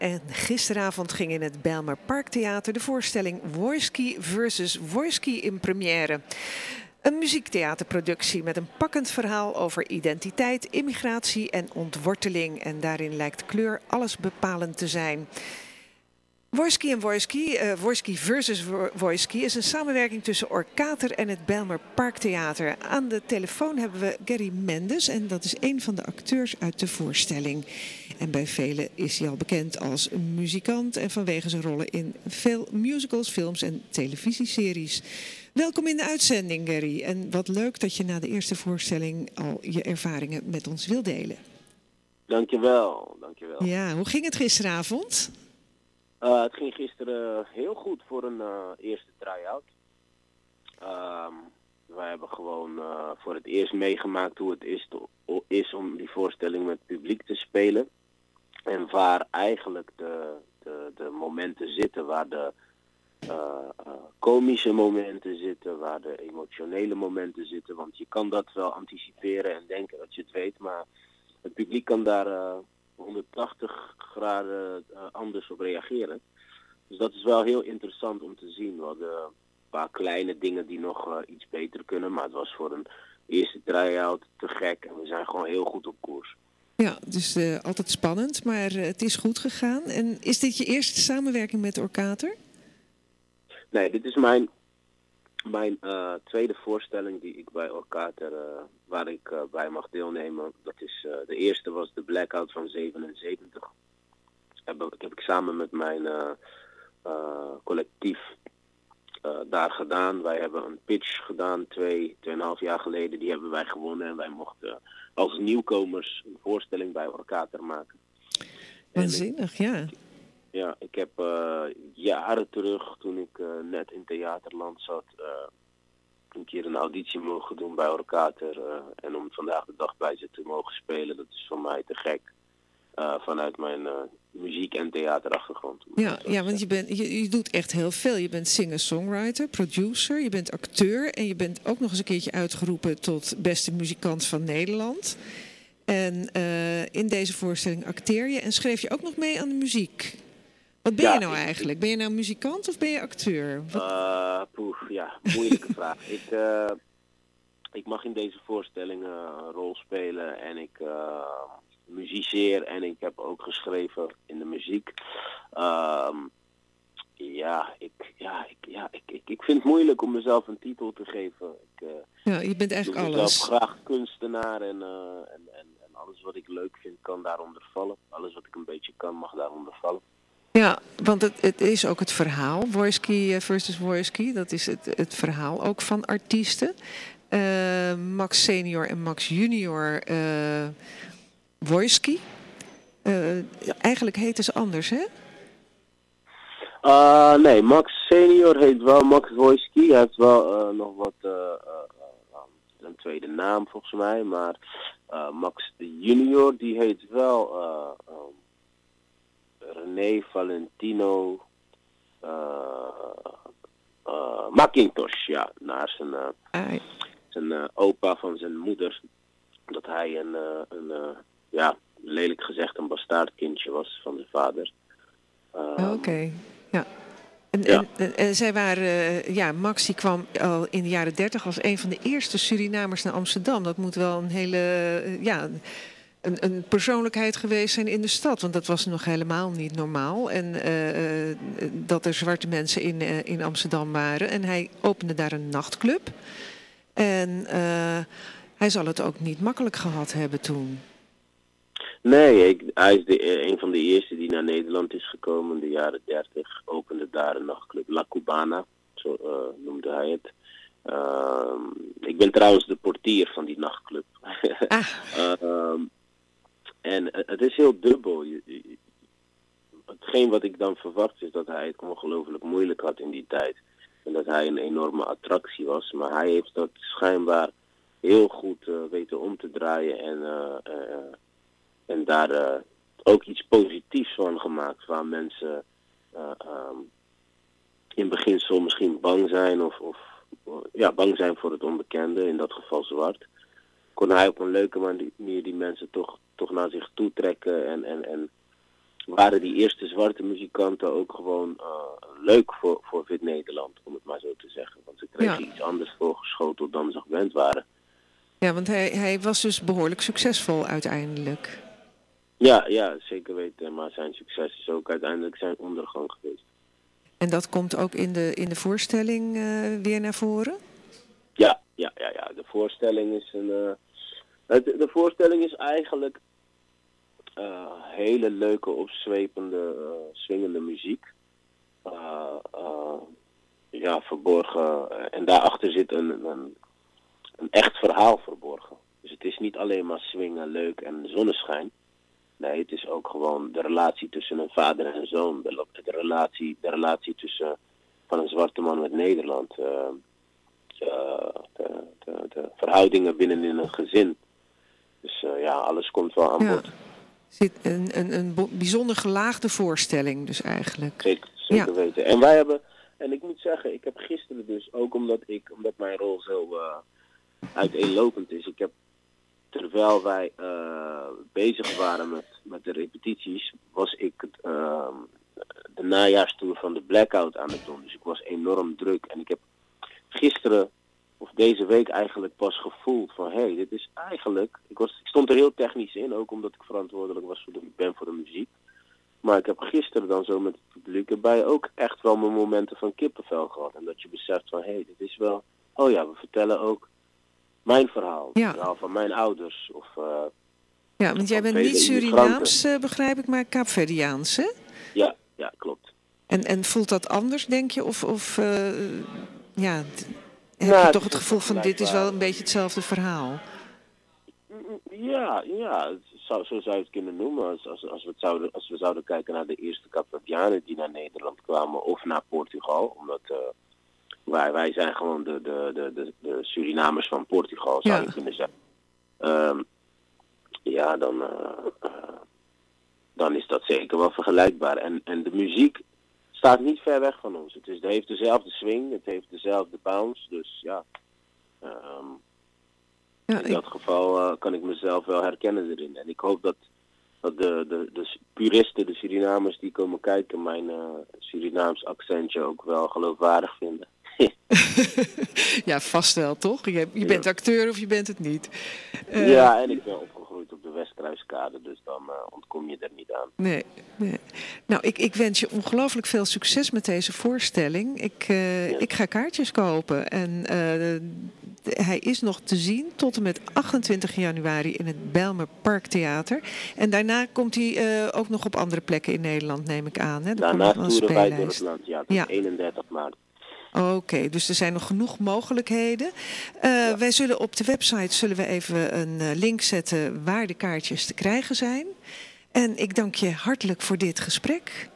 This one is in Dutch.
En gisteravond ging in het Bijlmer Parktheater de voorstelling Wojski versus Wojski in première. Een muziektheaterproductie met een pakkend verhaal over identiteit, immigratie en ontworteling. En daarin lijkt kleur alles bepalend te zijn. Wojski en Wojski, Wojski versus Wojski, is een samenwerking tussen Orkater en het Bijlmer Parktheater. Aan de telefoon hebben we Gary Mendes en dat is een van de acteurs uit de voorstelling. En bij velen is hij al bekend als muzikant en vanwege zijn rollen in veel musicals, films en televisieseries. Welkom in de uitzending, Gary. En wat leuk dat je na de eerste voorstelling al je ervaringen met ons wil delen. Dankjewel. Ja, hoe ging het gisteravond? Het ging gisteren heel goed voor een eerste try-out. Wij hebben gewoon voor het eerst meegemaakt hoe het is om die voorstelling met publiek te spelen. En waar eigenlijk de momenten zitten, waar de komische momenten zitten, waar de emotionele momenten zitten. Want je kan dat wel anticiperen en denken dat je het weet, maar het publiek kan daar 180 graden anders op reageren. Dus dat is wel heel interessant om te zien. We hadden een paar kleine dingen die nog iets beter kunnen, maar het was voor een eerste try-out te gek en we zijn gewoon heel goed op koers. Ja, dus altijd spannend, maar het is goed gegaan. En is dit je eerste samenwerking met Orkater? Nee, dit is mijn tweede voorstelling die ik bij Orkater, waar ik bij mag deelnemen. Dat is, de eerste was de Blackout van 77. Heb ik samen met mijn collectief daar gedaan. Wij hebben een pitch gedaan 2,5 jaar geleden. Die hebben wij gewonnen en wij mochten als nieuwkomers een voorstelling bij Orkater maken. Waanzinnig, ja. Ja, ik heb jaren terug, toen ik net in Theaterland zat, een keer een auditie mogen doen bij Orkater. En om vandaag de dag bij ze te mogen spelen, dat is voor mij te gek. Vanuit mijn muziek- en theaterachtergrond. Ja, want je doet echt heel veel. Je bent singer-songwriter, producer, je bent acteur en je bent ook nog eens een keertje uitgeroepen tot beste muzikant van Nederland. En in deze voorstelling acteer je en schreef je ook nog mee aan de muziek. Wat ben je nou eigenlijk? Ben je nou muzikant of ben je acteur? Moeilijke vraag. Ik mag in deze voorstelling een rol spelen en ik muziceer en ik heb ook geschreven in de muziek. Ik vind het moeilijk om mezelf een titel te geven. Je bent eigenlijk ik alles. Ik ben graag kunstenaar en alles wat ik leuk vind kan daaronder vallen. Alles wat ik een beetje kan mag daaronder vallen. Ja, want het is ook het verhaal. Wojski versus Wojski, dat is het verhaal ook van artiesten. Max senior en Max junior Wojski. Eigenlijk heten ze anders, hè? Nee, Max senior heet wel Max Wojski. Hij heeft wel nog wat een tweede naam volgens mij. Maar Max junior die heet wel René Valentino McIntosh. Ja, naar zijn opa van zijn moeder. Dat hij een lelijk gezegd een bastaardkindje was van zijn vader. Oké, ja. En zij waren, Max die kwam al in de jaren 30 als een van de eerste Surinamers naar Amsterdam. Dat moet wel een hele, een persoonlijkheid geweest zijn in de stad. Want dat was nog helemaal niet normaal. En dat er zwarte mensen in Amsterdam waren. En hij opende daar een nachtclub. En hij zal het ook niet makkelijk gehad hebben toen. Nee, hij is een van de eerste die naar Nederland is gekomen. In de jaren 30 opende daar een nachtclub La Cubana, zo noemde hij het. Ik ben trouwens de portier van die nachtclub. En het is heel dubbel. Hetgeen wat ik dan verwacht is dat hij het ongelooflijk moeilijk had in die tijd. En dat hij een enorme attractie was. Maar hij heeft dat schijnbaar heel goed weten om te draaien en daar ook iets positiefs van gemaakt. Waar mensen in beginsel misschien bang zijn of bang zijn voor het onbekende, in dat geval zwart. Kon hij op een leuke manier die mensen toch naar zich toe trekken en waren die eerste zwarte muzikanten ook gewoon leuk voor Wit Nederland, om het maar zo te zeggen. Want ze kregen iets anders voorgeschoteld dan ze gewend waren. Ja, want hij was dus behoorlijk succesvol uiteindelijk. Ja, zeker weten. Maar zijn succes is ook uiteindelijk zijn ondergang geweest. En dat komt ook in de voorstelling weer naar voren? Ja. De voorstelling is de voorstelling is eigenlijk hele leuke, opzwepende, swingende muziek. Verborgen. En daarachter zit een echt verhaal verborgen. Dus het is niet alleen maar swingen, leuk en zonneschijn. Nee, het is ook gewoon de relatie tussen een vader en een zoon. De relatie tussen van een zwarte man met Nederland. De verhoudingen binnen in een gezin. Dus alles komt wel aan bod. Zit een bijzonder gelaagde voorstelling dus eigenlijk. Zeker weten. En wij hebben, en ik moet zeggen, ik heb gisteren dus, ook omdat mijn rol zo uiteenlopend is. Ik heb, terwijl wij bezig waren met de repetities, was ik de najaarstoer van de Blackout aan het doen. Dus ik was enorm druk. En ik heb gisteren, of deze week eigenlijk pas gevoeld van, dit is eigenlijk... Ik stond er heel technisch in, ook omdat ik verantwoordelijk ben voor de muziek. Maar ik heb gisteren dan zo met het publiek erbij ook echt wel mijn momenten van kippenvel gehad. En dat je beseft van, dit is wel... we vertellen ook mijn verhaal. Het verhaal van mijn ouders. Want jij bent niet Surinaams, begrijp ik, maar Kaapverdiaans, hè? Ja, klopt. En voelt dat anders, denk je? Heb je toch het gevoel van dit is wel een beetje hetzelfde verhaal? Ja, zo zou je het kunnen noemen. Als we zouden kijken naar de eerste Kaapverdianen die naar Nederland kwamen of naar Portugal. Omdat wij zijn gewoon de Surinamers van Portugal, zou je kunnen zeggen. Dan is dat zeker wel vergelijkbaar. En de muziek staat niet ver weg van ons. Het heeft dezelfde swing, het heeft dezelfde bounce. Dus in dat geval kan ik mezelf wel herkennen erin. En ik hoop dat de puristen, de Surinamers die komen kijken, mijn Surinaams accentje ook wel geloofwaardig vinden. Ja, vast wel, toch? Je bent acteur of je bent het niet. En ik ben opgegroeid op de Westkruiskade, dus dan ontkom je er niet aan. Nee. Nou, ik wens je ongelooflijk veel succes met deze voorstelling. Ik ga kaartjes kopen en hij is nog te zien tot en met 28 januari in het Bijlmer Parktheater. En daarna komt hij ook nog op andere plekken in Nederland, neem ik aan. Hè? Daarna toeren wij door het land, tot 31 maart. Oké, dus er zijn nog genoeg mogelijkheden. Wij zullen op de website even een link zetten waar de kaartjes te krijgen zijn. En ik dank je hartelijk voor dit gesprek.